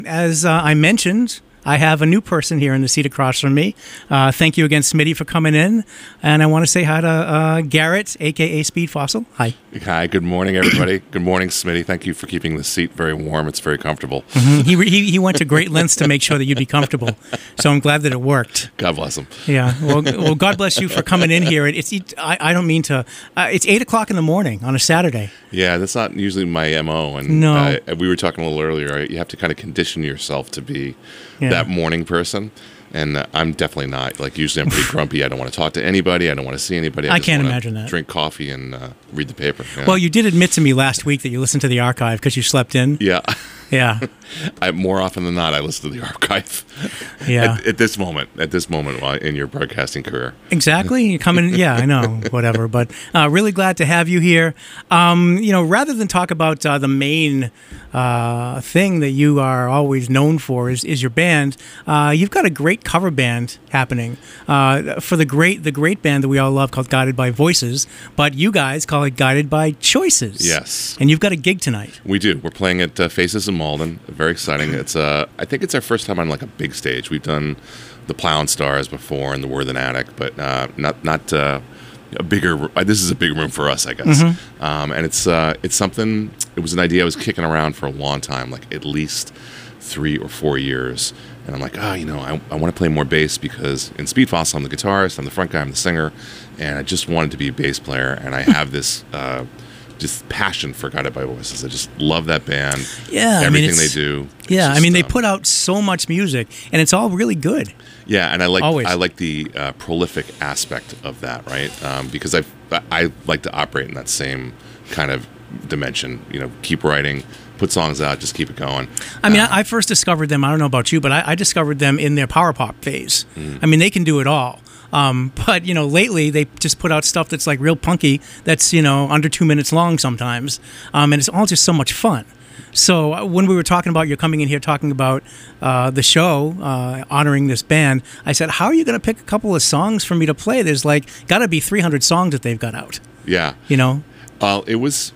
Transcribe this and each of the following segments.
As I mentioned, I have a new person here in the seat across from me. Thank you again, Smitty, for coming in. And I want to say hi to Garrett, a.k.a. Speed Fossil. Hi. Hi, good morning, everybody. Good morning, Smitty. Thank you for keeping the seat very warm. It's very comfortable. Mm-hmm. He went to great lengths to make sure that you'd be comfortable. So I'm glad that it worked. God bless him. Yeah. Well, God bless you for coming in here. I don't mean to. It's 8 o'clock in the morning on a Saturday. Yeah, that's not usually my MO. And no. We were talking a little earlier. You have to kind of condition yourself to be that morning person. And I'm definitely not. Like, usually I'm pretty grumpy. I don't want to talk to anybody. I don't want to see anybody. I can't imagine that. Drink coffee and read the paper. Yeah. Well, you did admit to me last week that you listened to the archive because you slept in. Yeah. Yeah. More often than not, I listen to the archive. Yeah. At this moment while in your broadcasting career. Exactly. You're coming. Yeah, I know. Whatever. But really glad to have you here. Rather than talk about the main thing that you are always known for is your band, you've got a great cover band happening for the great band that we all love called Guided by Voices. But you guys call it Guided by Choices. Yes. And you've got a gig tonight. We do. We're playing at Faces in Malden. Very exciting. It's I think it's our first time on like a big stage. We've done the Plow and Stars before and the Worthen Attic, but not a bigger. This is a big room for us, I guess. Mm-hmm. And it's something. It was an idea I was kicking around for a long time, like at least 3 or 4 years. And I'm like, I want to play more bass because in Speed Fossil I'm the guitarist, I'm the front guy, I'm the singer, and I just wanted to be a bass player. And I have this. Just passion for Guided by Voices. I just love that band. Yeah, everything they do. Yeah, just, they put out so much music, and it's all really good. Yeah, and I like the prolific aspect of that, right? Because I like to operate in that same kind of dimension. Keep writing, put songs out, just keep it going. I first discovered them. I don't know about you, but I discovered them in their power pop phase. Mm. They can do it all. But lately they just put out stuff that's like real punky. That's under 2 minutes long sometimes, and it's all just so much fun. So when we were talking about you coming in here talking about the show, honoring this band, I said, "How are you going to pick a couple of songs for me to play?" There's got to be 300 songs that they've got out. Yeah, it was.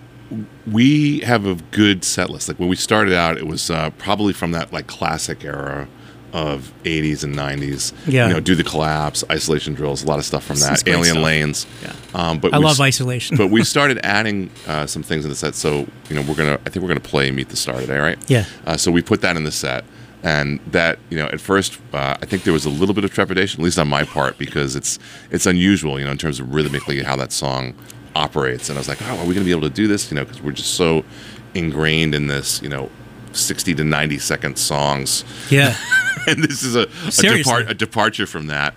We have a good set list. Like when we started out, it was probably from that like classic era of 80s and 90s. Yeah. Do the Collapse, Isolation Drills, a lot of stuff from that. Alien stuff. Lanes. Yeah. But I love Isolation. But we started adding some things in the set. So, I think we're gonna play Meet the Star today, right? Yeah. So we put that in the set. And that, at first, I think there was a little bit of trepidation, at least on my part, because it's unusual, in terms of rhythmically how that song operates. And I was like, are we going to be able to do this? Because we're just so ingrained in this, 60 to 90 second songs. Yeah. And this is a departure from that.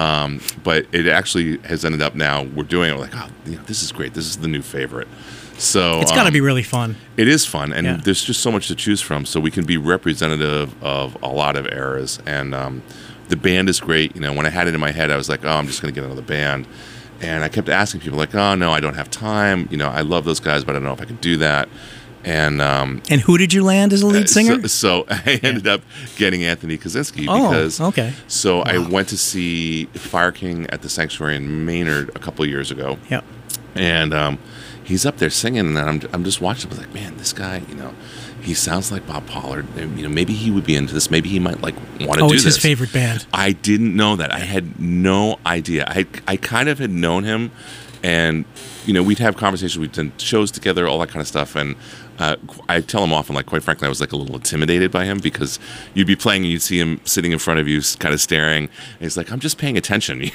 But it actually has ended up now, we're doing it, we're like, this is great. This is the new favorite. So it's got to be really fun. It is fun, and there's just so much to choose from. So we can be representative of a lot of eras, and the band is great. When I had it in my head, I was like, I'm just going to get another band, and I kept asking people like, oh no, I don't have time. I love those guys, but I don't know if I can do that. And who did you land as a lead singer? So I ended up getting Anthony Kaczynski because. Oh, okay. So I went to see Fire King at the Sanctuary in Maynard a couple of years ago. Yeah. And he's up there singing, and I'm just watching. I was like, man, this guy, he sounds like Bob Pollard. Maybe he would be into this. Maybe he might want to do this. Oh, it's his favorite band. I didn't know that. I had no idea. I kind of had known him, and we'd have conversations. We'd done shows together, all that kind of stuff, and. I tell him often, like, quite frankly, I was like a little intimidated by him because you'd be playing and you'd see him sitting in front of you, kind of staring, and he's like, "I'm just paying attention,"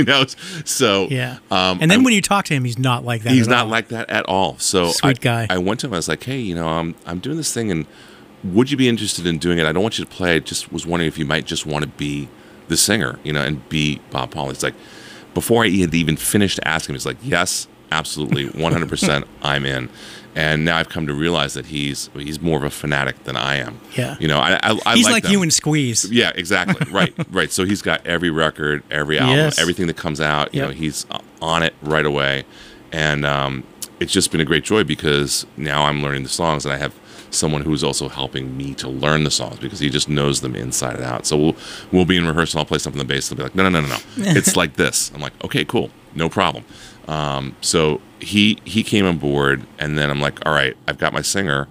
So yeah. And then when you talk to him, he's not like that. He's not like that at all. So sweet guy. I went to him. I was like, "Hey, I'm doing this thing, and would you be interested in doing it? I don't want you to play. I just was wondering if you might just want to be the singer, and be Bob Pollard." It's like before I had even finished asking him, he's like, "Yes, absolutely, 100%, I'm in." And now I've come to realize that he's more of a fanatic than I am. Yeah. I he's like you and Squeeze. Yeah, exactly. Right. So he's got every record, every album, everything that comes out. He's on it right away. And it's just been a great joy because now I'm learning the songs, and I have someone who's also helping me to learn the songs because he just knows them inside and out. So we'll be in rehearsal. I'll play something on the bass. They'll be like, no. It's like this. I'm like, okay, cool, no problem. So he came on board, and then I'm like, all right, I've got my singer.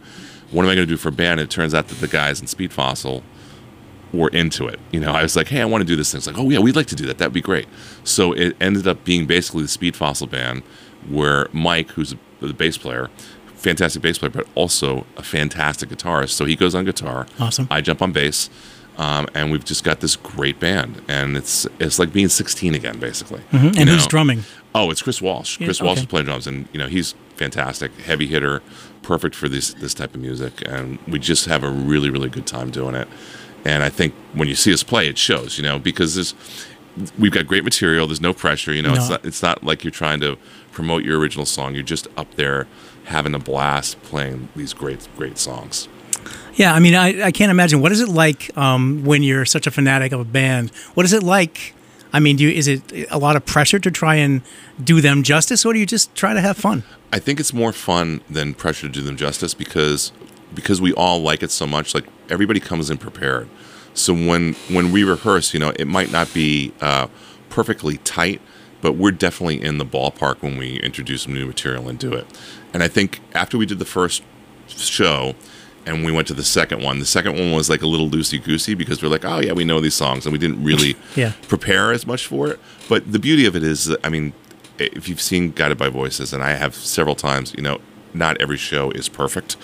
what am I going to do for a band? And it turns out that the guys in Speed Fossil were into it. You know, I was like, hey, I want to do this thing. It's like, oh yeah, we'd like to do that. That'd be great. So it ended up being basically the Speed Fossil band, where Mike, who's the bass player, fantastic bass player, but also a fantastic guitarist. So he goes on guitar. Awesome. I jump on bass. And we've just got this great band, and it's like being 16 again, basically. Mm-hmm. And who's drumming? Oh, it's Chris Walsh. Chris Walsh is playing drums, and he's fantastic, heavy hitter, perfect for this type of music, and we just have a really, really good time doing it. And I think when you see us play, it shows, because we've got great material. There's no pressure, No. It's not like you're trying to promote your original song. You're just up there having a blast playing these great, great songs. Yeah, I mean, I can't imagine. What is it like when you're such a fanatic of a band? What is it like? I mean, is it a lot of pressure to try and do them justice, or do you just try to have fun? I think it's more fun than pressure to do them justice because we all like it so much. Like, everybody comes in prepared. So when we rehearse, it might not be perfectly tight, but we're definitely in the ballpark when we introduce some new material and do it. And I think after we did the first show, and we went to the second one was like a little loosey-goosey because we're like, oh yeah, we know these songs, and we didn't really prepare as much for it. But the beauty of it is, I mean, if you've seen Guided by Voices, and I have several times, not every show is perfect.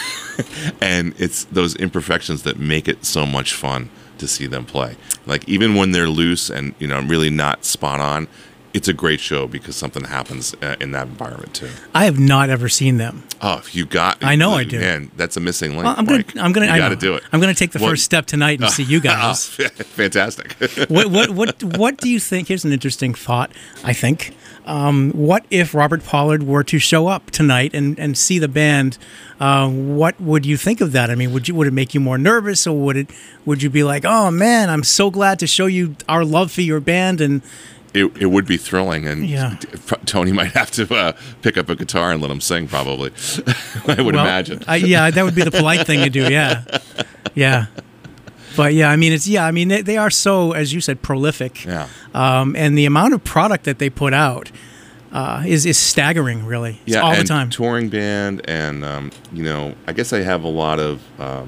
And it's those imperfections that make it so much fun to see them play. Like, even when they're loose and, really not spot on, it's a great show because something happens in that environment too. I have not ever seen them. Oh, if you got, I know I do. Man, that's a missing link. Well, I'm gonna. You got to do it. I'm gonna take the first step tonight and see you guys. Fantastic. What do you think? Here's an interesting thought. I think. What if Robert Pollard were to show up tonight and see the band? What would you think of that? I mean, would it make you more nervous, or would you be like, oh man, I'm so glad to show you our love for your band? And it would be thrilling, and Tony might have to pick up a guitar and let him sing, probably. I would imagine. That would be the polite thing to do. Yeah. But I mean, they are so, as you said, prolific. Yeah. And the amount of product that they put out is staggering, really. It's all the time. Touring band, and I guess I have a lot of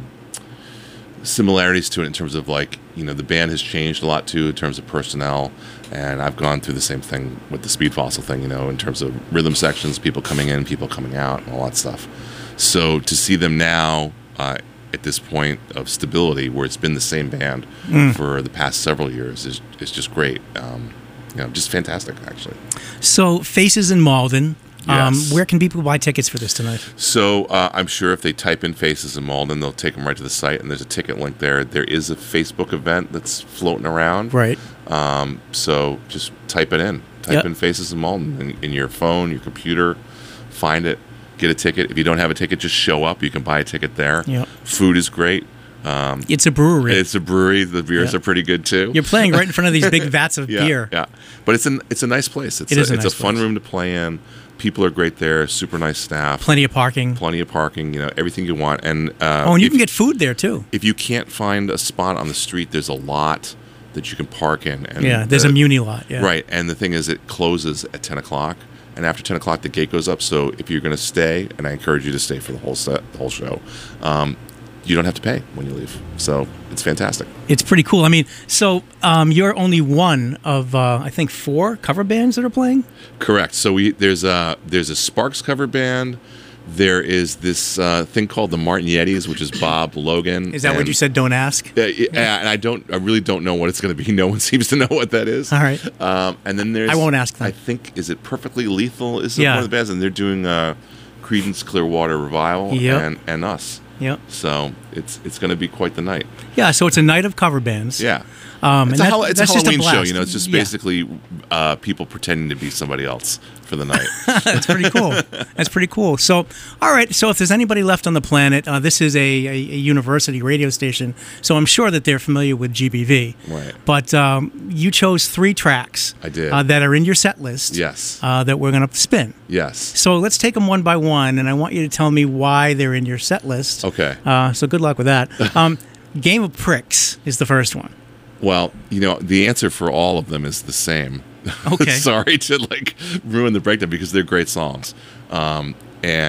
similarities to it in terms of, like, the band has changed a lot too in terms of personnel, and I've gone through the same thing with the Speed Fossil thing, in terms of rhythm sections, people coming in, people coming out, and all that stuff. So to see them now at this point of stability, where it's been the same band for the past several years, is just great. Just fantastic, actually. So, Faces in Malden. Yes. Where can people buy tickets for this tonight? So I'm sure if they type in Faces in Malden, they'll take them right to the site, and there's a ticket link there. There is a Facebook event that's floating around. Right. So just type it in. Type in Faces in Malden in your phone, your computer. Find it. Get a ticket. If you don't have a ticket, just show up. You can buy a ticket there. Yep. Food is great. It's a brewery. It's a brewery. The beers are pretty good too. You're playing right in front of these big vats of beer. Yeah, but it's a nice place. It's a fun room to play in. People are great there. Super nice staff. Plenty of parking. Everything you want. And and you can get food there too. If you can't find a spot on the street, there's a lot that you can park in. And there's a Muni lot. Yeah. Right, and the thing is, it closes at 10 o'clock. And after 10 o'clock, the gate goes up. So if you're going to stay, and I encourage you to stay for the whole show, you don't have to pay when you leave. So it's fantastic. It's pretty cool. I mean, so you're only one of, I think, 4 cover bands that are playing? Correct. So there's a Sparks cover band. There is this thing called the Martin Yetis, which is Bob Logan. Is that what you said? Don't ask. And I really don't know what it's going to be. No one seems to know what that is. All right. And then there's, I won't ask them. I think, is it Perfectly Lethal? Is one of the bands, and they're doing Creedence Clearwater Revival and us. Yep. So it's going to be quite the night. Yeah. So it's a night of cover bands. Yeah. It's a Halloween show. It's just basically people pretending to be somebody else for the night. That's pretty cool. That's pretty cool. So, all right. So if there's anybody left on the planet, this is a university radio station, so I'm sure that they're familiar with GBV. Right. But you chose 3 tracks. I did. That are in your set list. Yes. That we're going to spin. Yes. So let's take them one by one, and I want you to tell me why they're in your set list. Okay. So good luck with that. Game of Pricks is the first one. Well, the answer for all of them is the same. Okay. Sorry to ruin the breakdown because they're great songs. And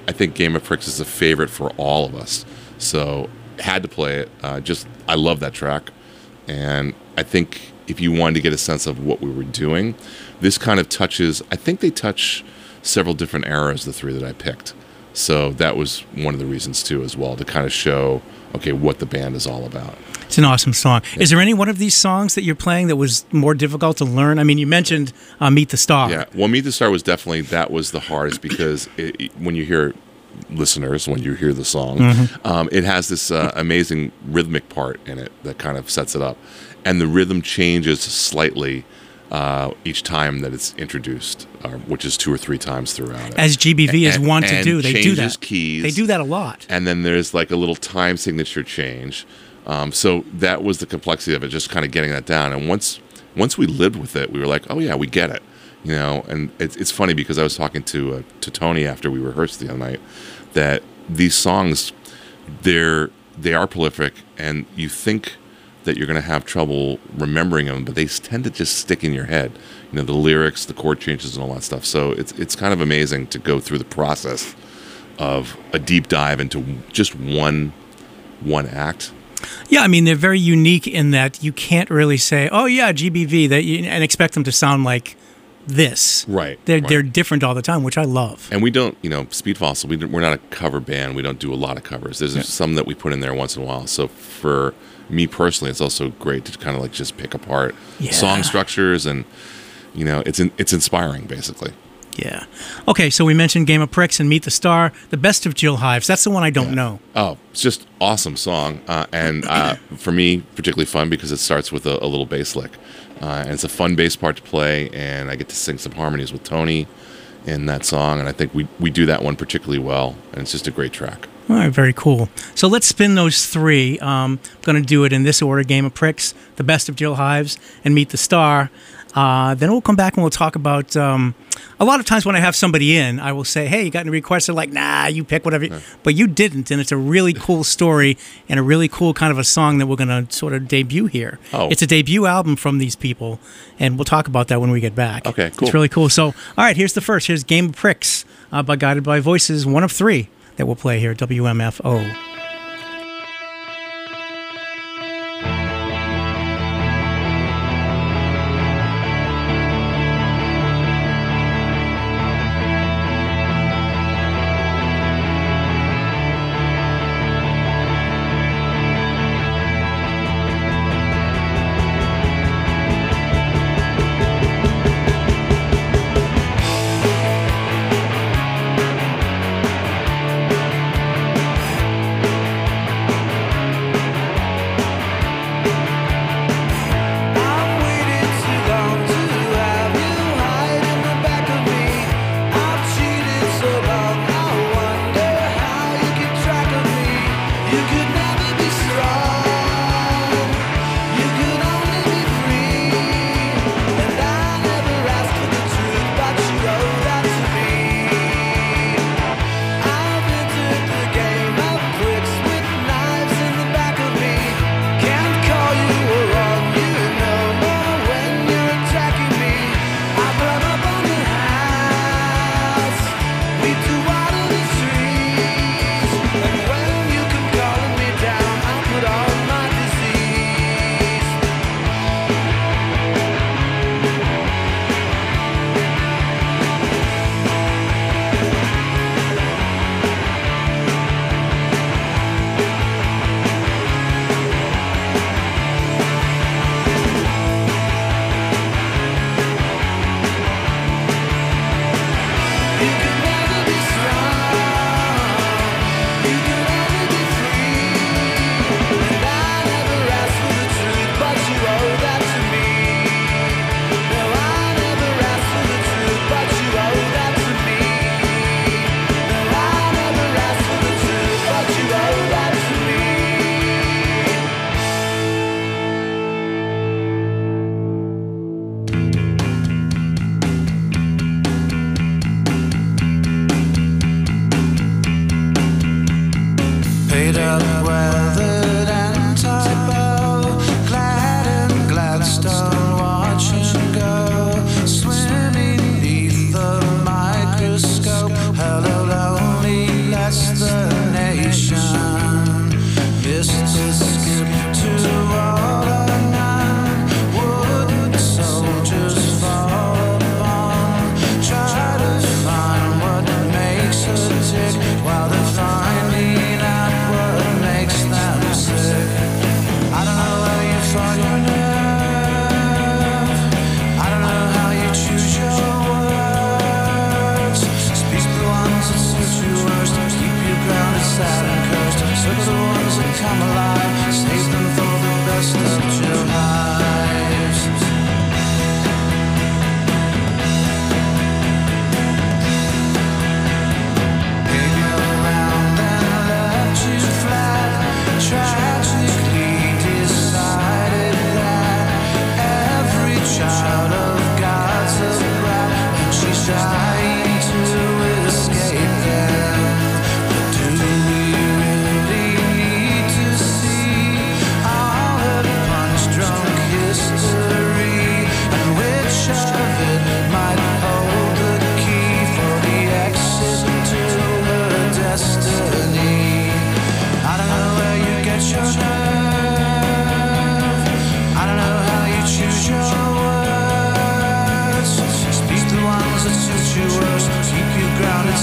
I think Game of Pricks is a favorite for all of us. So had to play it. I love that track, and I think if you wanted to get a sense of what we were doing, this kind of touches. I think they touch several different eras, the three that I picked. So that was one of the reasons too, as well, to kind of show what the band is all about. It's an awesome song. Is there any one of these songs that you're playing that was more difficult to learn? I mean, you mentioned "Meet the Star." Yeah, well, "Meet the Star" was definitely the hardest because when you hear when you hear the song, it has this amazing rhythmic part in it that kind of sets it up, and the rhythm changes slightly each time that it's introduced, which is 2 or 3 times throughout it. As GBV is wont to do. They do that. Keys. They do that a lot. And then there's like a little time signature change. So that was the complexity of it, just kind of getting that down. And once we lived with it, we were like, oh yeah, we get it. And it's funny because I was talking to Tony after we rehearsed the other night that these songs, they are prolific, and you think that you're going to have trouble remembering them, but they tend to just stick in your head. The lyrics, the chord changes, and all that stuff. So it's kind of amazing to go through the process of a deep dive into just one act. Yeah, I mean, they're very unique in that you can't really say, "Oh yeah, GBV," and expect them to sound like this. Right. They're different all the time, which I love. And we don't, Speed Fossil, we're not a cover band. We don't do a lot of covers. There's some that we put in there once in a while. So for me personally, it's also great to kind of like just pick apart song structures, and it's inspiring basically. Yeah. Okay, so we mentioned Game of Pricks and Meet the Star, the best of Jill Hives. That's the one I don't know. Oh, it's just awesome song, and for me particularly fun because it starts with a little bass lick, and it's a fun bass part to play, and I get to sing some harmonies with Tony in that song, and I think we do that one particularly well, and it's just a great track. All right, very cool. So let's spin those 3. I'm going to do it in this order: Game of Pricks, the best of Jill Hives, and Meet the Star. Then we'll come back and we'll talk about, a lot of times when I have somebody in, I will say, hey, you got any requests? They're like, nah, you pick whatever. But you didn't, and it's a really cool story and a really cool kind of a song that we're going to sort of debut here. Oh. It's a debut album from these people, and we'll talk about that when we get back. Okay, cool. It's really cool. So, all right, here's the first. Here's Game of Pricks by Guided by Voices, one of 3 that we'll play here at WMFO.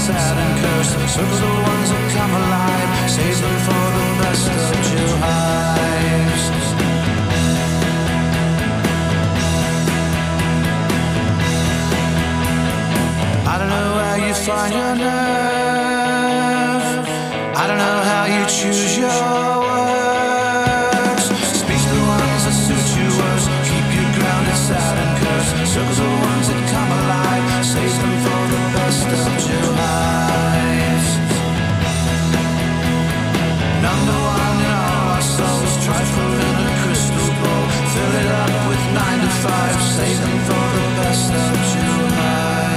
sad and cursed. Circle the ones that come alive, save them for the best of Juhys. I don't know where you find your nerve. I don't know how you choose your words. Speak the ones that suit you worst. Keep you grounded, sad and cursed. Circle the ones that come alive, save them for the best of Juhys. Number one in all our souls, trifle in a crystal bowl. Fill it up with 9 to 5, save them for the best of Juhys.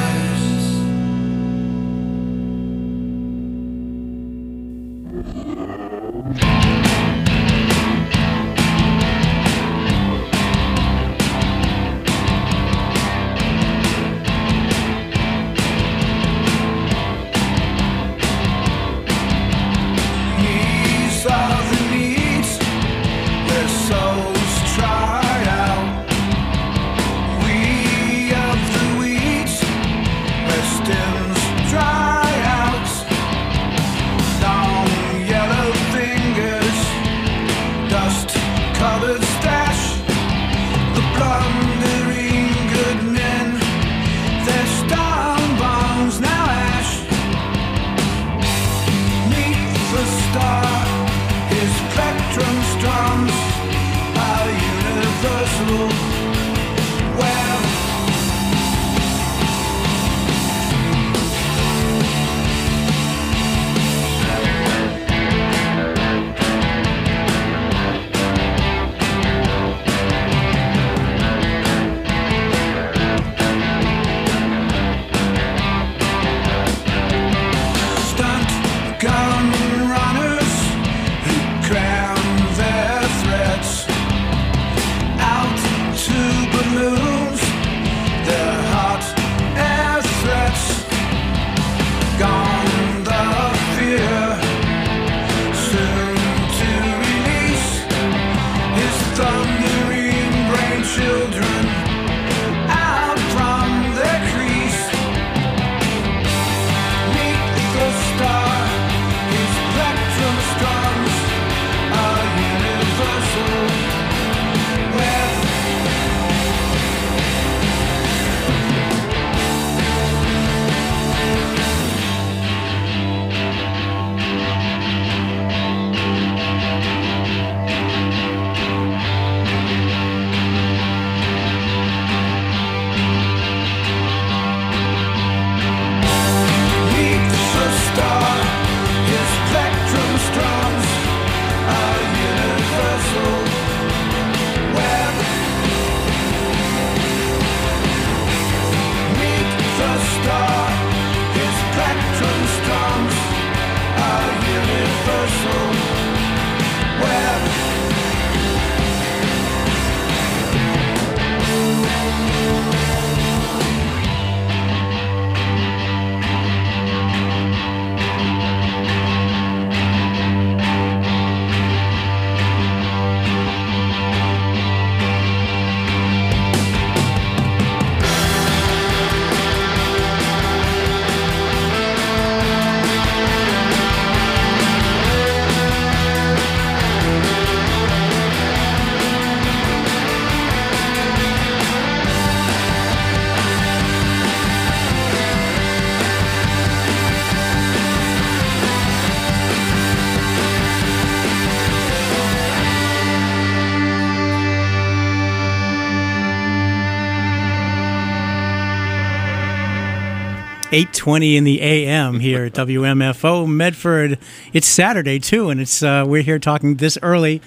.20 in the AM here at WMFO Medford. It's Saturday too, and it's we're here talking this early.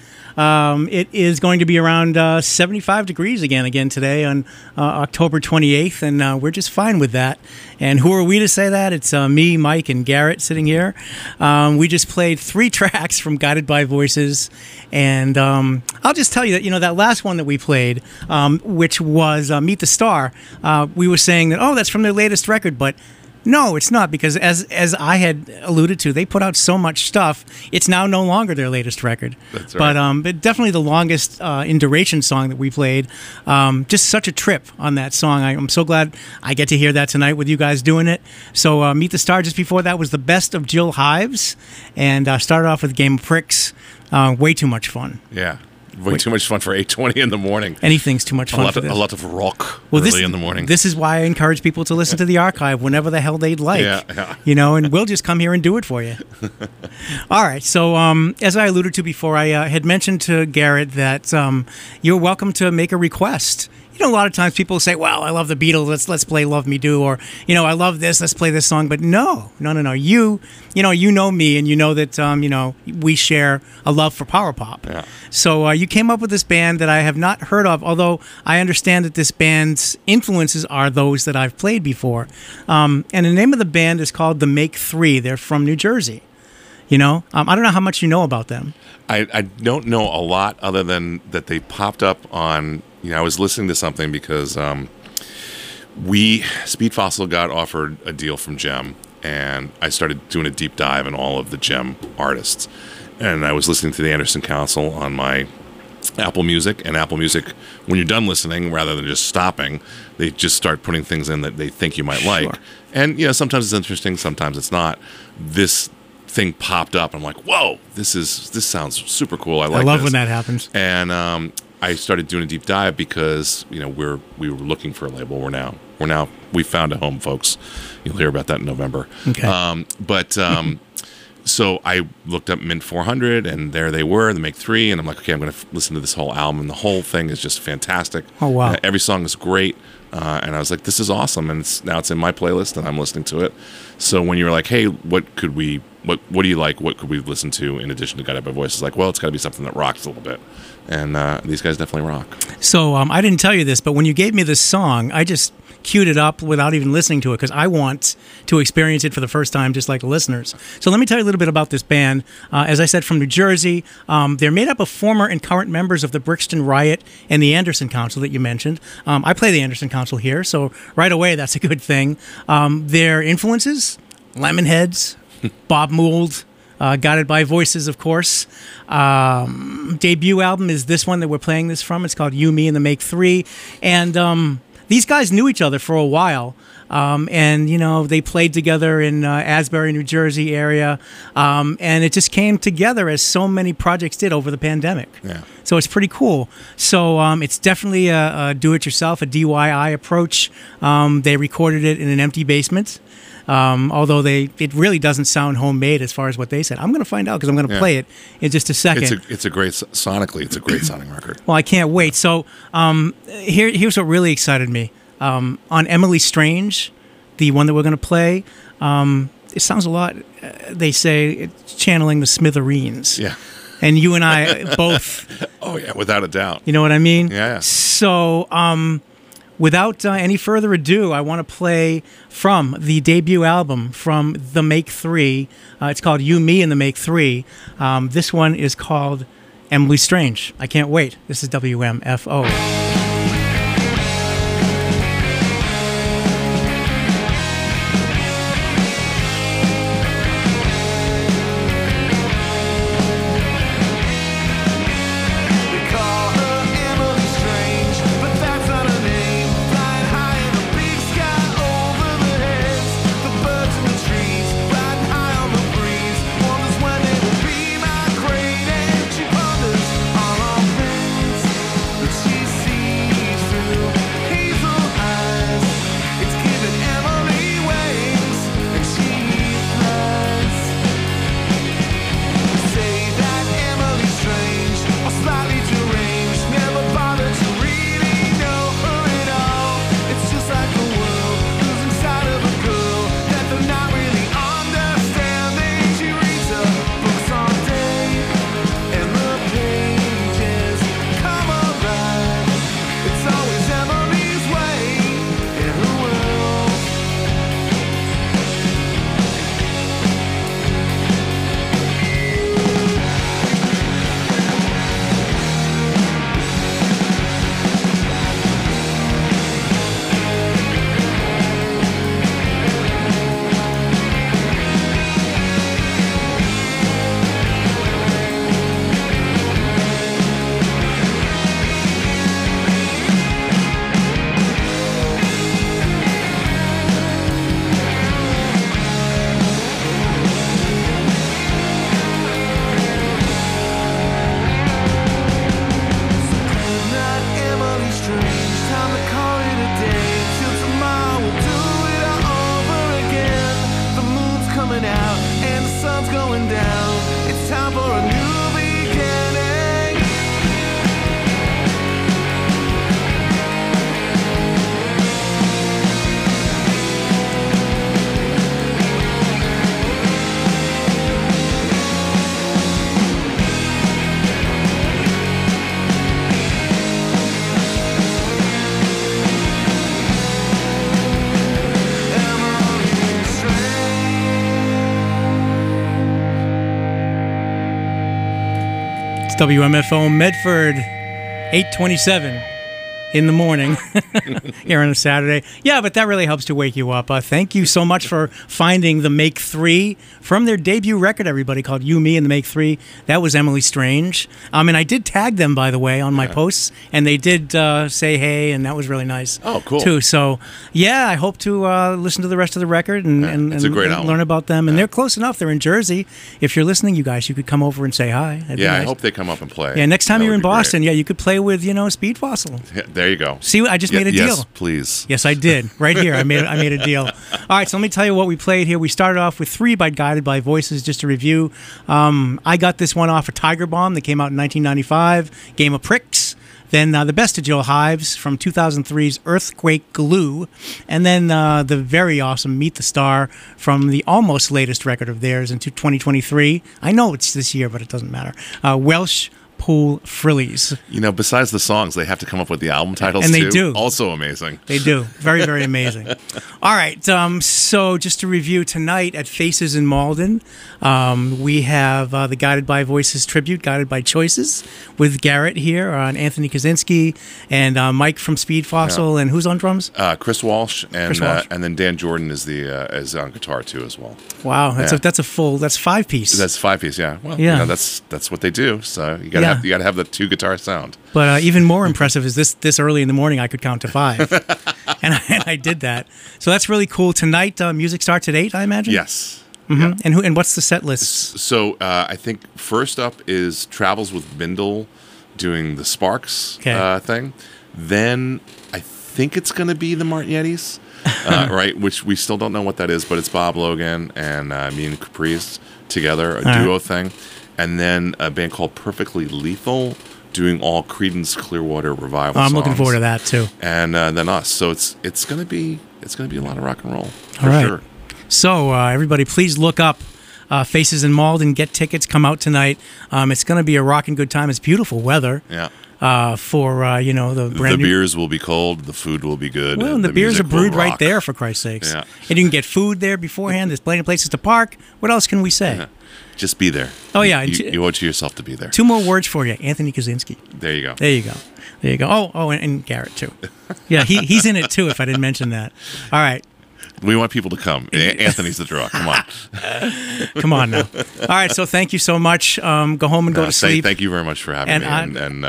It is going to be around 75 degrees again today on October 28th, and we're just fine with that. And who are we to say that? It's me, Mike, and Garrett sitting here. We just played 3 tracks from Guided by Voices, and I'll just tell you that that last one that we played, which was Meet the Star, we were saying that that's from their latest record, but No, it's not, because as I had alluded to, they put out so much stuff. It's now no longer their latest record. That's right. But definitely the longest in duration song that we played. Just such a trip on that song. I'm so glad I get to hear that tonight with you guys doing it. So Meet the Star just before that was the best of Jill Hives, and started off with Game of Pricks. Way too much fun. Yeah. Way too much fun for 8:20 in the morning. Anything's too much fun for this. A lot of rock early in the morning. This is why I encourage people to listen to the archive whenever the hell they'd like. Yeah. And we'll just come here and do it for you. All right. So as I alluded to before, I had mentioned to Garrett that you're welcome to make a request. A lot of times people say, well, I love the Beatles, let's play Love Me Do, or, I love this, let's play this song. But no. You know me, and you know that, we share a love for power pop. Yeah. So you came up with this band that I have not heard of, although I understand that this band's influences are those that I've played before. And the name of the band is called The Make Three. They're from New Jersey. I don't know how much you know about them. I don't know a lot other than that they popped up on... I was listening to something because Speed Fossil got offered a deal from Gem, and I started doing a deep dive in all of the Gem artists. And I was listening to the Anderson Council on my Apple Music, and Apple Music, when you're done listening, rather than just stopping, they just start putting things in that they think you might like. Sure. And, sometimes it's interesting, sometimes it's not. This thing popped up. I'm like, whoa, this sounds super cool. I like love this. when that happens. And I started doing a deep dive because we were looking for a label. We found a home, folks. You'll hear about that in November. Okay. So I looked up Mint 400, and there they were, the Make Three, and I'm like, okay, I'm going to listen to this whole album, and the whole thing is just fantastic. Oh wow! Every song is great, and I was like, this is awesome, and now it's in my playlist, and I'm listening to it. So when you were like, hey, what do you like? What could we listen to in addition to Guided by Voices? Like, well, it's got to be something that rocks a little bit. And these guys definitely rock. So I didn't tell you this, but when you gave me this song, I just queued it up without even listening to it because I want to experience it for the first time, just like the listeners. So let me tell you a little bit about this band. As I said, from New Jersey. They're made up of former and current members of the Brixton Riot and the Anderson Council that you mentioned. I play the Anderson Council here, so right away that's a good thing. Their influences, Lemonheads, Bob Mould, Guided by Voices, of course. Debut album is this one that we're playing this from. It's called You, Me, and the Make Three. And these guys knew each other for a while. And, they played together in Asbury, New Jersey area. And it just came together as so many projects did over the pandemic. Yeah. So it's pretty cool. So it's definitely a do-it-yourself, a DIY approach. They recorded it in an empty basement. Although it really doesn't sound homemade as far as what they said. I'm going to find out because I'm going to play it in just a second. It's a great sonically. It's a great sounding record. Well, I can't wait. So here's what really excited me. On Emily Strange, the one that we're going to play, it sounds a lot. They say it's channeling the Smithereens. Yeah. And you and I both. Oh yeah, without a doubt. You know what I mean? Yeah. So. Without any further ado, I want to play from the debut album from The Make Three. It's called You, Me, and the Make Three. This one is called Emily Strange. I can't wait. This is WMFO. She WMFO Medford, 8:27 in the morning here on a Saturday. Yeah, but that really helps to wake you up. Thank you so much for finding the Make 3 from their debut record, everybody, called You, Me, and the Make 3. That was Emily Strange. And I did tag them, by the way, on my posts, and they did say hey, and that was really nice. Oh, cool. Too. So, yeah, I hope to listen to the rest of the record and it's a great album. Learn about them. And they're close enough. They're in Jersey. If you're listening, you guys, you could come over and say hi. That'd be Yeah, I nice. hope they come up and play. Yeah, next time That you're would in be great. Boston, yeah, you could play with, Speed Fossil. Yeah, there you go. See, I just made a deal. Yes, please. Yes, I did. Right here, I made a deal. All right, so let me tell you what we played here. We started off with 3 by Guided by Voices, just to review. I got this one off of Tiger Bomb that came out in 1995, Game of Pricks. Then the Best of Jill Hives from 2003's Earthquake Glue. And then the very awesome Meet the Star from the almost latest record of theirs in 2023. I know it's this year, but it doesn't matter. Welsh Pool Frillies. Besides the songs, they have to come up with the album titles And they too. do. Also amazing. They do. Very, very amazing. All right. So just to review tonight at Faces in Malden, we have the Guided by Voices tribute, Guided by Choices, with Garrett here on Anthony Kaczynski and Mike from Speed Fossil. Yeah. And who's on drums? Chris Walsh and Chris Walsh. And then Dan Jordan is is on guitar too as well. Wow. That's Yeah. that's 5-piece. That's 5-piece, yeah. Well, Yeah. that's what they do. So you gotta have the 2-guitar sound. But even more impressive is this early in the morning I could count to 5. and I did that. So that's really cool. Tonight, music starts at 8, I imagine? Yes. Mm-hmm. Yeah. And what's the set list? So I think first up is Travels with Bindle doing the Sparks thing. Then I think it's going to be the Martignettes, right? Which we still don't know what that is, but it's Bob Logan and me and Caprice together, a duo thing. And then a band called Perfectly Lethal doing all Creedence Clearwater Revival I'm songs. looking forward to that too. And then us. So it's gonna be a lot of rock and roll for All right. sure. So everybody, please look up Faces in Malden. Get tickets. Come out tonight. It's going to be a rocking good time. It's beautiful weather. Yeah. For the brand The new. beers will be cold. The food will be good. Well, and the beers are music will brewed right rock. there, for Christ's sakes. Yeah. And you can get food there beforehand. There's plenty of places to park. What else can we say? Yeah. Just be there. Oh, yeah. You owe it to yourself to be there. 2 more words for you. Anthony Kaczynski. There you go. There you go. There you go. Oh, and Garrett too. Yeah, he's in it too. If I didn't mention that. All right. We want people to come. Anthony's the draw. Come on. Come on now. All right. So thank you so much. Go home and go to sleep. Thank you very much for having me. And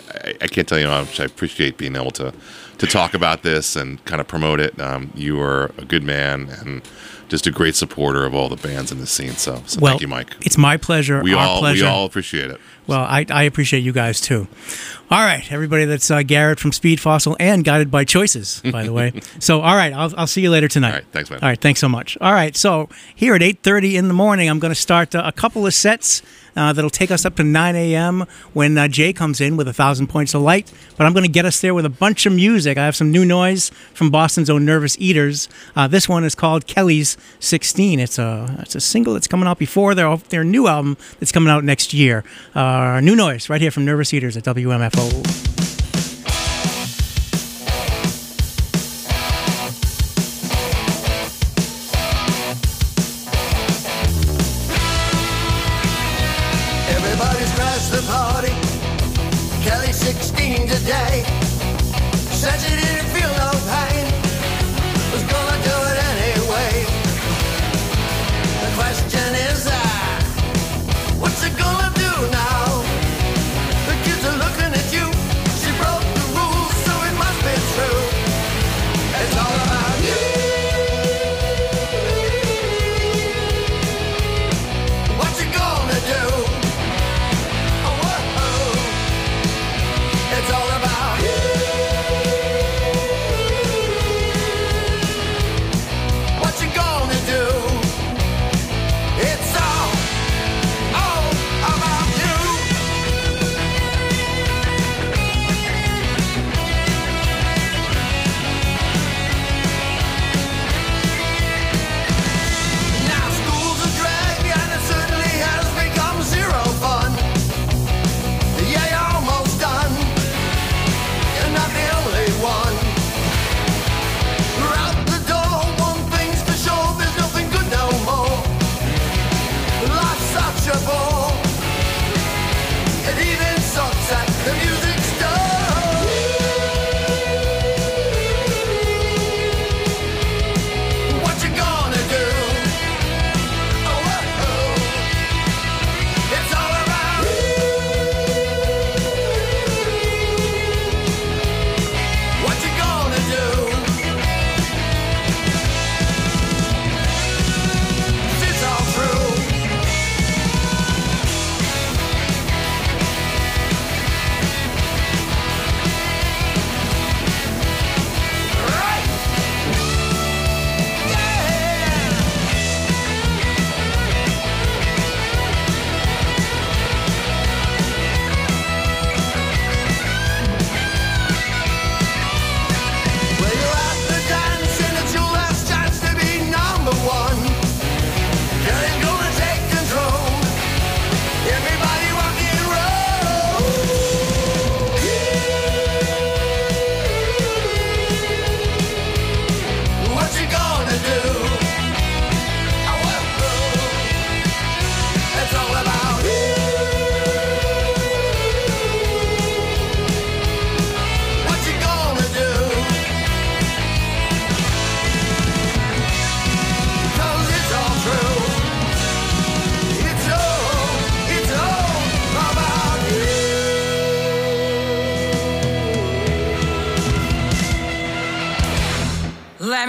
I can't tell you how much I appreciate being able to talk about this and kind of promote it. You are a good man and just a great supporter of all the bands in the scene. So Well, thank you, Mike. It's my pleasure. We our pleasure. all appreciate it. Well, I appreciate you guys too. All right, everybody. That's Garrett from Speed Fossil and Guided by Choices, by the way. So, all right, I'll see you later tonight. All right, thanks, man. All right, thanks so much. All right, so here at 8:30 in the morning, I'm going to start a couple of sets that'll take us up to 9 a.m. when Jay comes in with 1,000 Points of Light. But I'm going to get us there with a bunch of music. I have some new noise from Boston's own Nervous Eaters. This one is called Kelly's 16. It's a single that's coming out before their new album that's coming out next year. New noise right here from Nervous Eaters at WMFO. Everybody's crashed the party. Kelly 16 today. Said she didn't feel no pain. Was gonna do it anyway. The question is, what's it gonna do now? The kids are looking at you. She broke the rules, so it must be true. It's all about you. What you gonna do? Oh, whoa. It's all about you.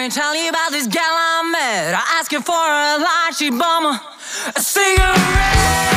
me tell you about this gal I met. I asked her for a light, she bum a cigarette.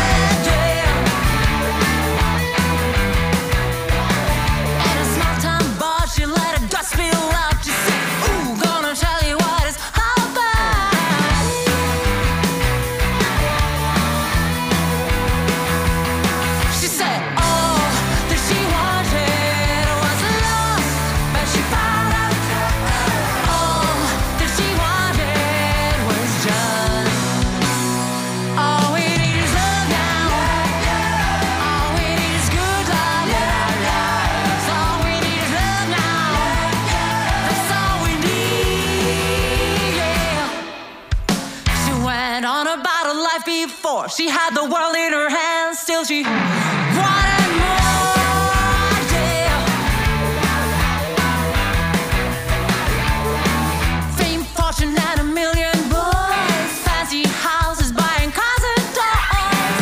She had the world in her hands, still she wanted more, yeah. Fame, fortune, and a million boys, fancy houses, buying cars and dogs.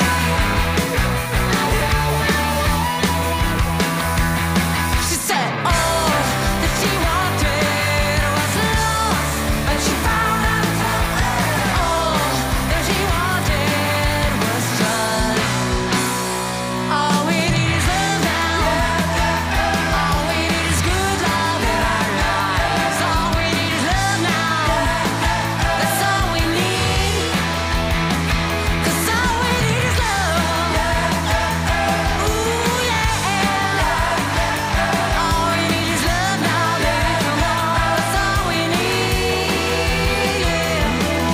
She said all that she wanted was lost, but she found out all that she wanted was just. All we need is love now. All we need is good love in our lives. All we need is love now. That's all we need. 'Cause all we need is love. Ooh yeah. All we need is love now, baby. That's all we need. Yeah.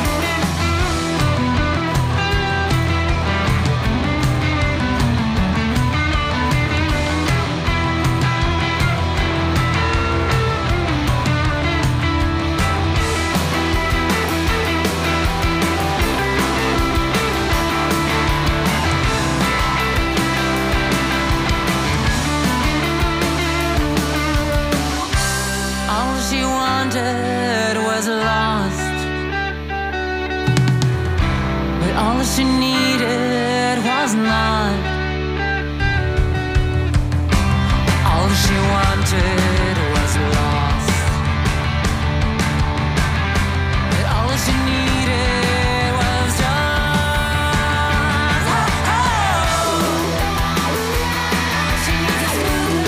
All she wanted was lost, but all she needed was not. All she wanted was lost, but all she needed was just. She needs is good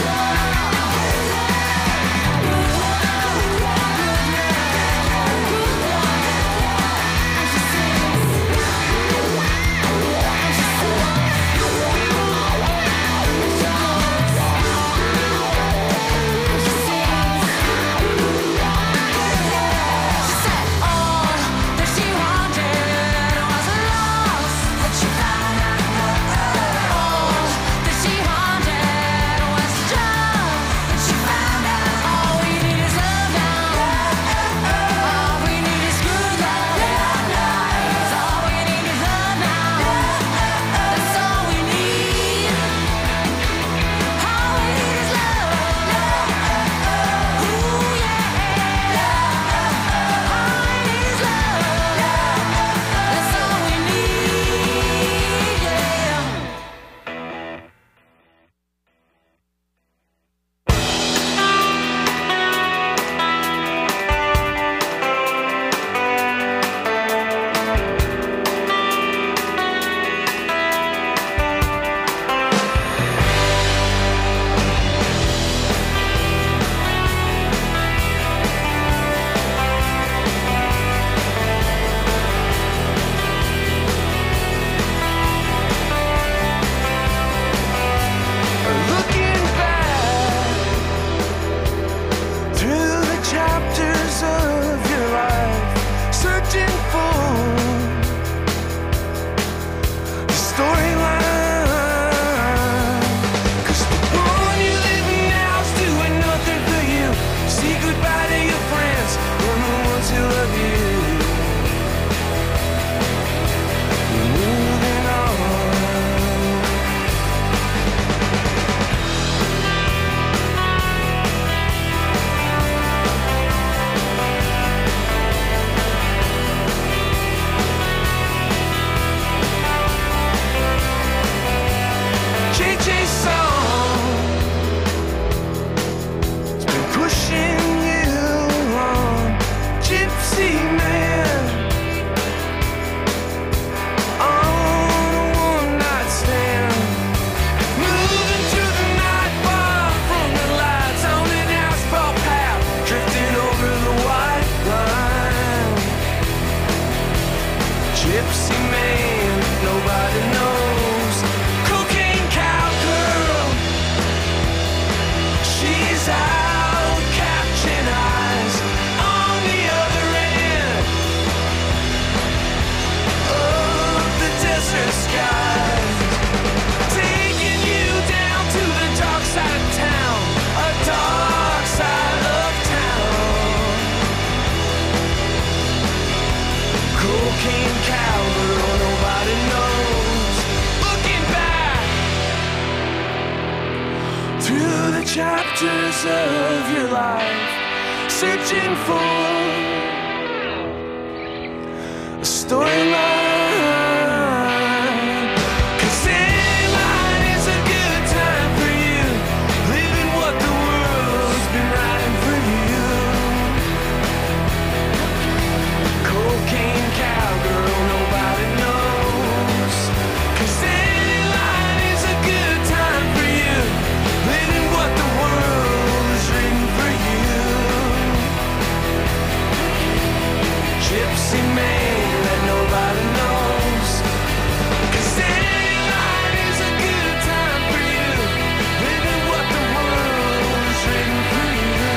love. through the chapters of your life, searching for a storyline. 'Cause any line is a good time for you, living what the world's been writing for you. Cocaine cowgirl, nobody knows. 'Cause any line is a good time for you, living what the world has written for you. Gypsy man that nobody knows. 'Cause any line is a good time for you, living what the world has written for you.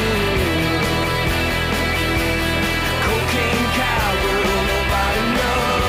Cocaine cowgirl, nobody knows.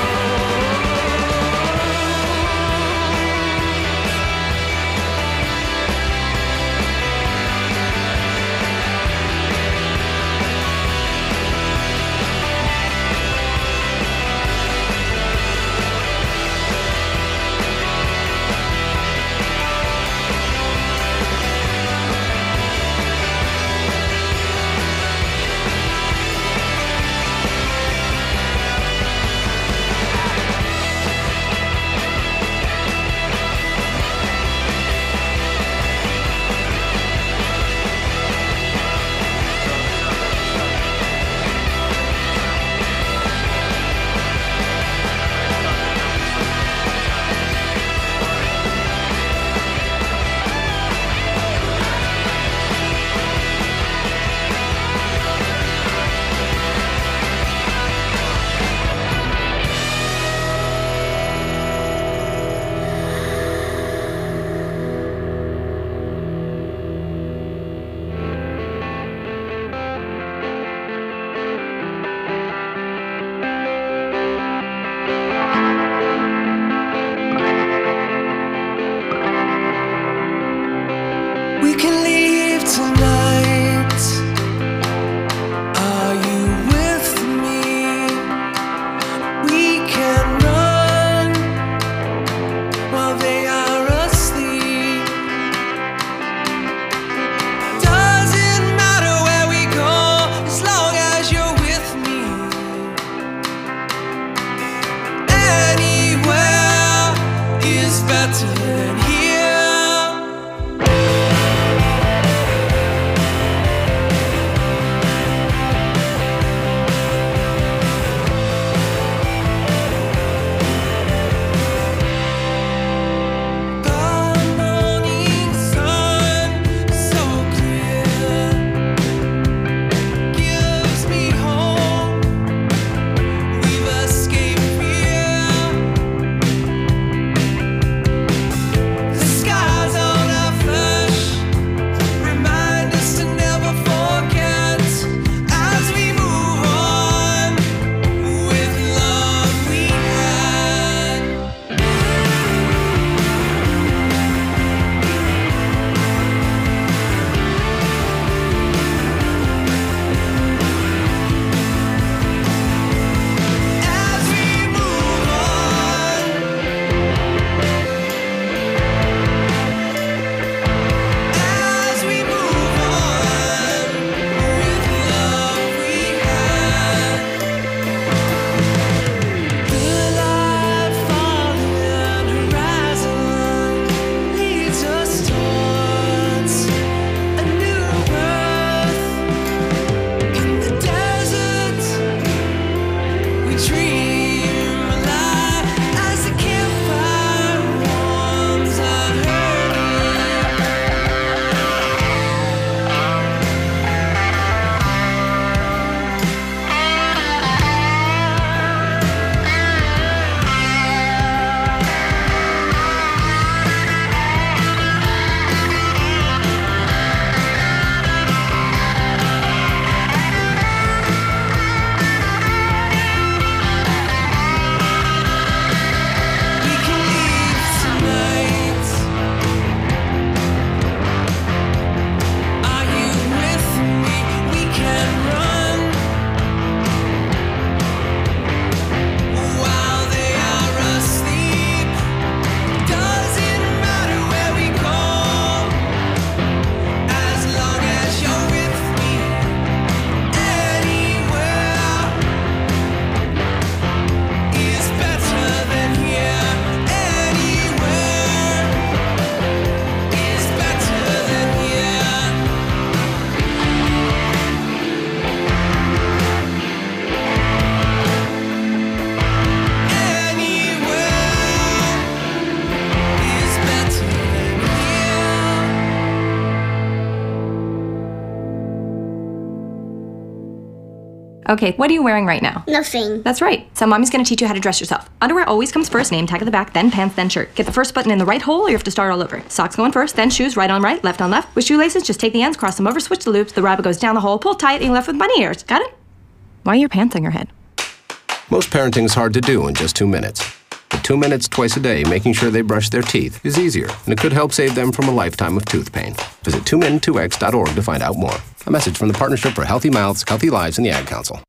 We can leave tonight. Are you with me? We can run while they are asleep. Doesn't matter where we go as long as you're with me. Anywhere is better than here. Okay, what are you wearing right now? Nothing. That's right. So mommy's gonna teach you how to dress yourself. Underwear always comes first, name tag at the back, then pants, then shirt. Get the first button in the right hole or you have to start all over. Socks going first, then shoes, right on right, left on left. With shoelaces, just take the ends, cross them over, switch the loops, the rabbit goes down the hole, pull tight, and you're left with bunny ears. Got it? Why are your pants on your head? Most parenting's hard to do in just 2 minutes. But 2 minutes twice a day making sure they brush their teeth is easier, and it could help save them from a lifetime of tooth pain. Visit 2min2x.org to find out more. A message from the Partnership for Healthy Mouths, Healthy Lives, and the Ad Council.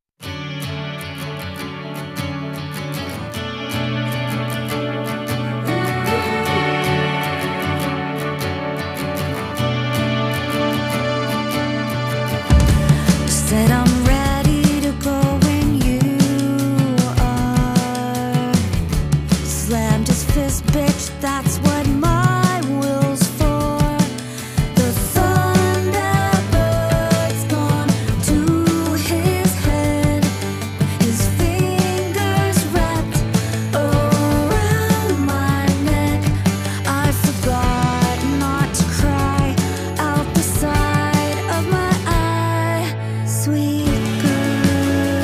Said I'm ready to go when you are. Slammed his fist, bitch, that's what my will's for. The thunderbird's gone to his head. His fingers wrapped around my neck. I forgot not to cry out the side of my eye. Sweet girl,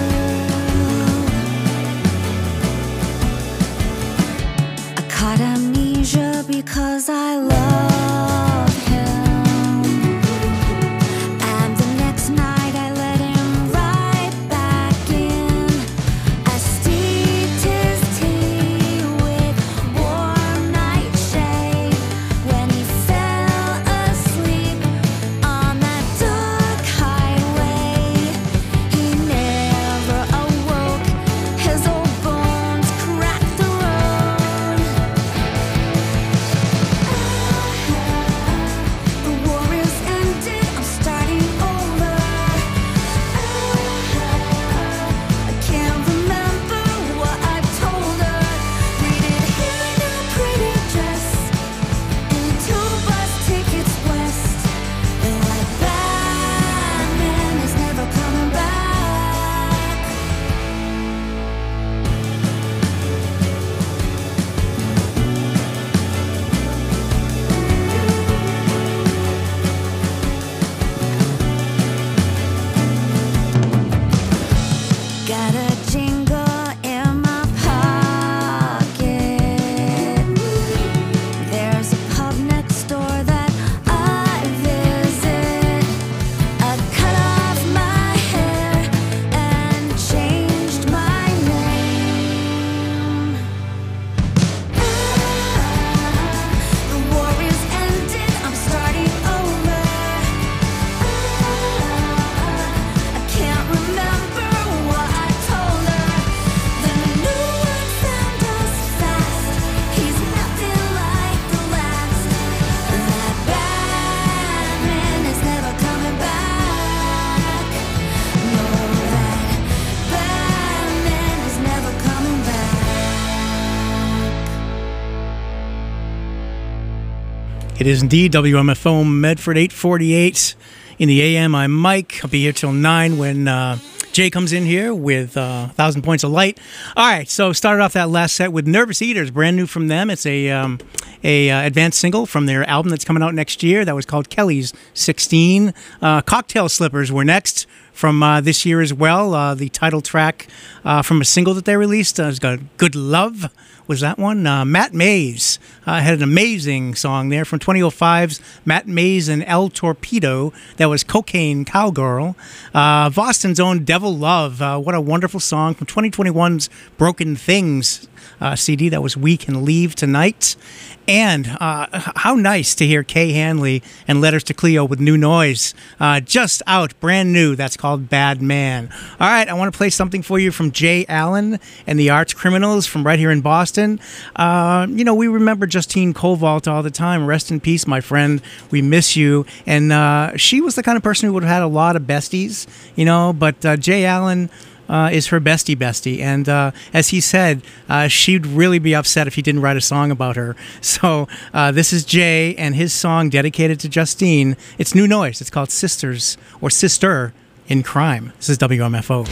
I caught amnesia because I love him. And the next night I let him right back in. I steeped his tea with warm nightshade. When he fell asleep on that dark highway, he never awoke. His old bones cracked the road. The war is ended, I'm starting over. I can't remember what I told her. Braided hair and a pretty dress, and 2 bus tickets west. And like Batman is never coming back. Got a jingle in my pocket. There's a pub next door that I visit. I cut off my hair and changed my name. The war is ended, I'm starting over. I can't remember what I told her. The new one found us fast. He's nothing like the last. That Batman is never coming back. No, that Batman is never coming back. It is indeed WMFO Medford 848 in the AM. I'm Mike. I'll be here till 9 when Jay comes in here with 1,000 Points of Light. All right, so started off that last set with Nervous Eaters, brand new from them. It's a advanced single from their album that's coming out next year. That was called Kelly's 16. Cocktail Slippers were next from this year as well. The title track from a single that they released has got Good Love. Was that one? Matt Mays had an amazing song there from 2005's Matt Mays and El Torpedo. That was Cocaine Cowgirl. Boston's own Devil Love. What a wonderful song from 2021's Broken Things CD. That was We Can Leave Tonight. And how nice to hear Kay Hanley and Letters to Cleo with New Noise. Just out, brand new. That's called Bad Man. All right, I want to play something for you from Jay Allen and the Arch Criminals from right here in Boston. You know, we remember Justine Covalt all the time. Rest in peace, my friend. We miss you. And she was the kind of person who would have had a lot of besties, you know, but Jay Allen is her bestie. And as he said, she'd really be upset if he didn't write a song about her. So this is Jay and his song dedicated to Justine. It's New Noise. It's called Sisters or Sister in Crime. This is WMFO.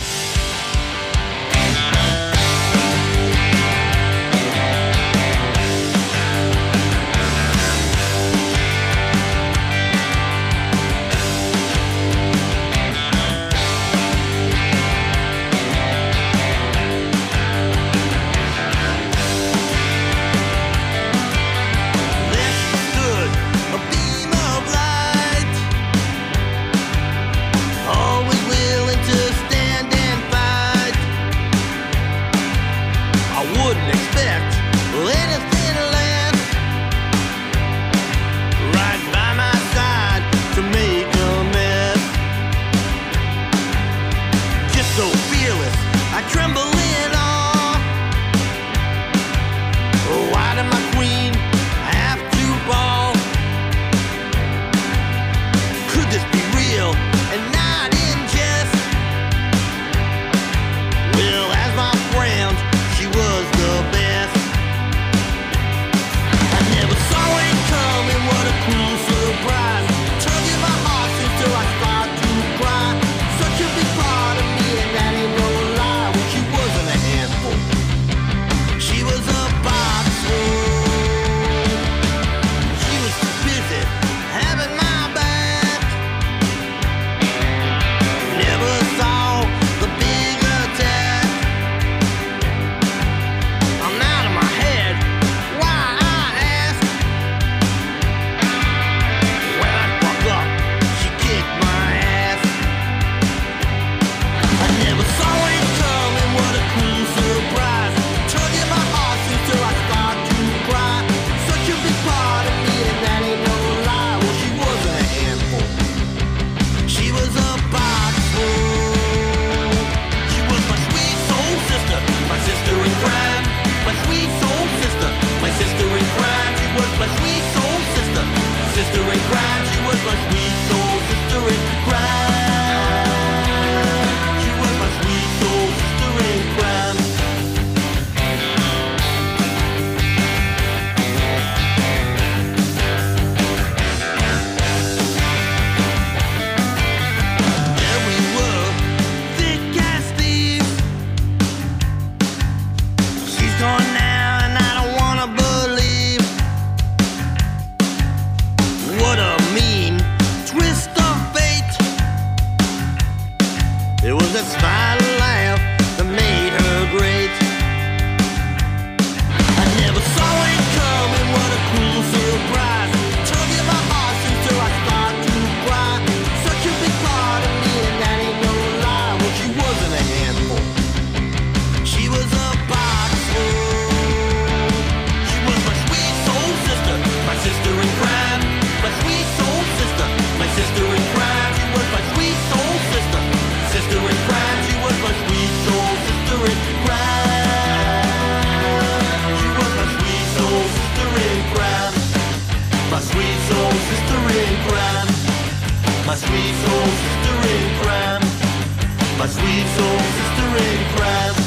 crime. She was my sweet soul sister in crime. She was my sweet soul sister in crime. There we were, thick as thieves. She's gone now and I don't wanna believe. What a mean twist of fate. It was that smile and laugh that made her great. I never saw it coming, what a cruel surprise. Tugging my heart until I start to cry. Such a big part of me and that ain't no lie. Well, she wasn't a handful. She was a box full. She was my sweet soul sister, my sister in crime. My sweet soul sister, my sister in crime. She was my sweet soul sister, sister in crime. She was my sweet soul sister in crime. She was my sweet soul sister in crime. My sweet soul sister in crime. My sweet soul sister in crime. My sweet soul sister in crime.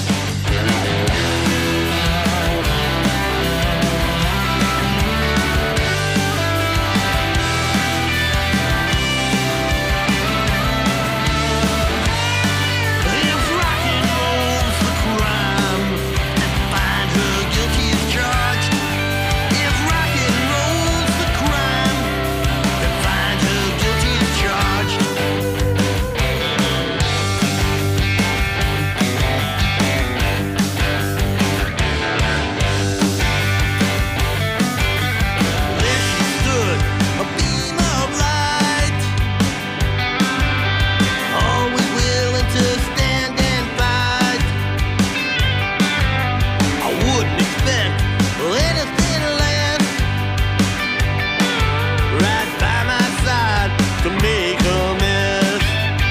If rock and roll's the crime, then find her guilty as charged. If rock and roll's the crime, then find her guilty as charged. There she stood, a beam of light, always willing to stand and fight. I wouldn't expect anything less. Right by my side to make a mess.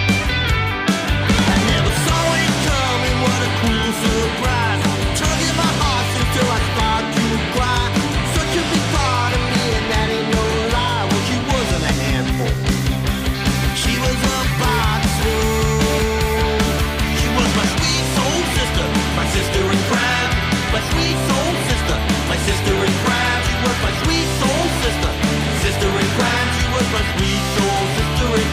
I never saw it coming, what a cruel surprise. Tugging my heart until I start to cry. Such a big part of me and that ain't no lie. Well, she wasn't a handful. She was a box full. She was my sweet soul sister, my sister in crime. My sweet soul sister, my sister in crime. She was my sweet soul sister, sister in crime. She was my sweet soul sister in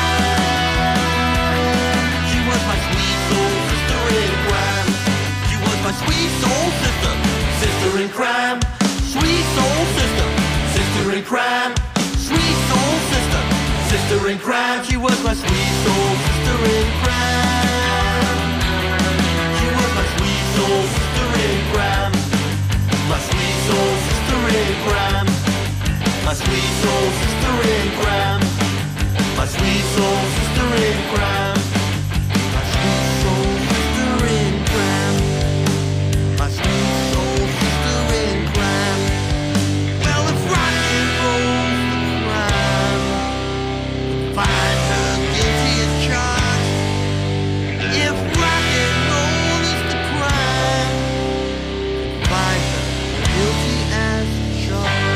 crime. She was my sweet soul sister in crime. She was my sweet soul sister, sister in crime. Sweet soul sister, sister in crime. Sweet soul sister, sister in crime. She was my sweet soul sister in crime. She was my sweet soul sister in crime. My sweet soul sister in crime. My sweet soul sister in crime. My sweet soul sister in crime. My sweet soul sister in crime. My sweet soul sister in crime. Well, if rock and roll's the crime, find her guilty as charged. If rock and roll is the crime, find her guilty as charged.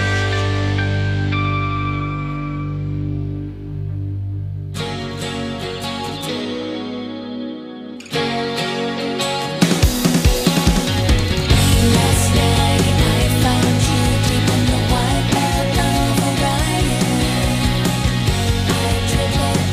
Last night I found you deep in the white belt of Orion. I dribbled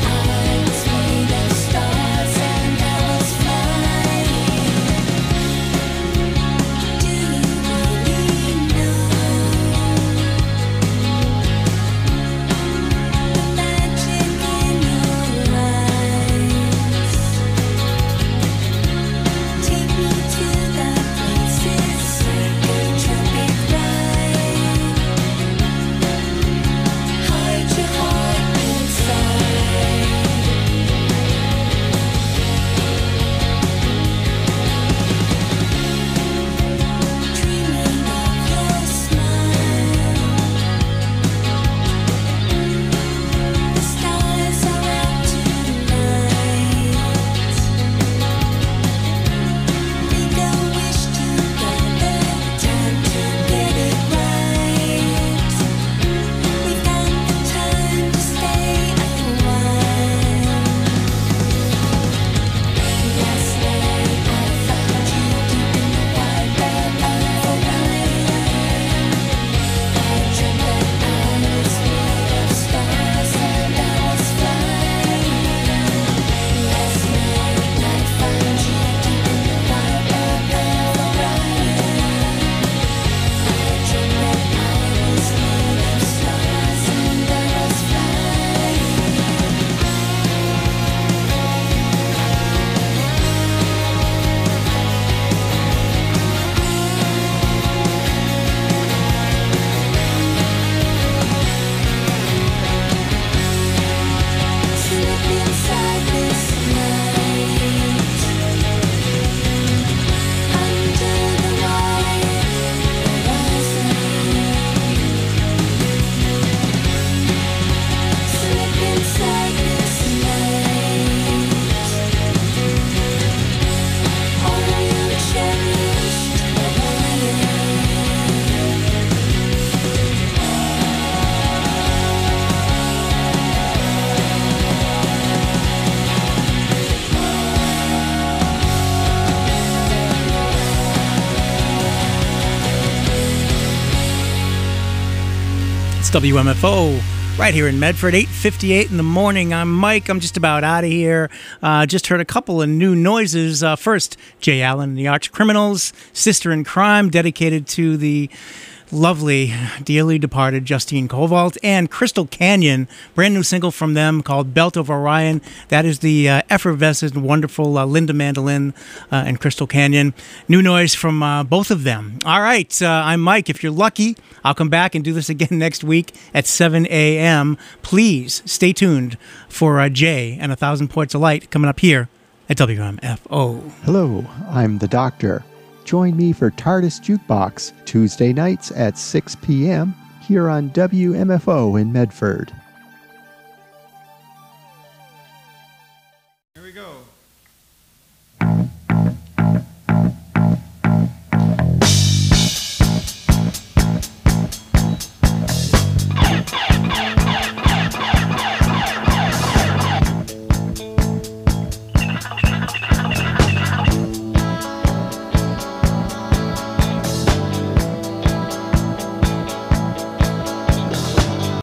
WMFO, right here in Medford, 8:58 in the morning. I'm Mike. I'm just about out of here. Just heard a couple of new noises. First, Jay Allen and the Arch Criminals, Sister in Crime, dedicated to the lovely, dearly departed Justine Kovalt, and Crystal Canyon, brand new single from them called Belt of Orion. That is the effervescent, wonderful Linda Mandolin and Crystal Canyon. New noise from both of them. All right, I'm Mike. If you're lucky, I'll come back and do this again next week at 7 a.m. Please stay tuned for Jay and 1,000 Points of Light coming up here at WMFO. Hello, I'm the Doctor. Join me for TARDIS Jukebox Tuesday nights at 6 p.m. here on WMFO in Medford.